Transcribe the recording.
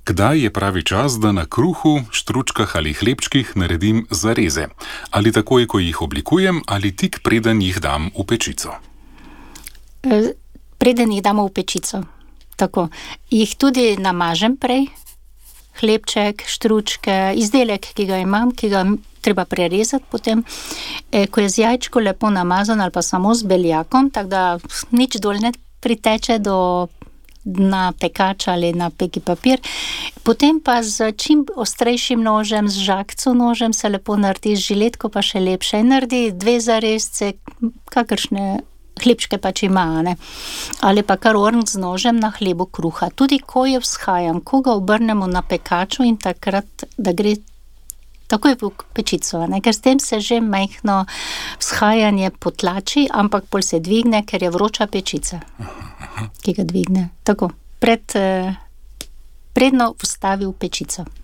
Kdaj je pravi čas, da na kruhu, štručkah ali hlebčkih naredim zareze? Ali takoj, ko jih oblikujem, ali tik preden jih dam v pečico? Preden jih damo v pečico. Tako. Jih tudi namažem prej. Hlebček, štručke, izdelek, ki ga imam, ki ga treba prerezati potem. Ko je z jajčko lepo namazan ali pa samo z beljakom, tako da nič dol ne priteče na pekač ali na peki papir. Potem pa z čim ostrejšim nožem, z žagco nožem se lepo naredi, z žiletko pa še lepše. Naredi 2 zarezce, kakršne hlebčke pač ima, ne. Ali pa kar orn z nožem na hlebu kruha. Tudi ko je vzhajam, ko ga obrnemo na pekaču in takrat, da gre takoj v pečico, ne, ker s tem se že majhno vzhajanje potlači, ampak pol se dvigne, ker je vroča pečica, ki ga dvigne. Tako, predno vstavi v pečico.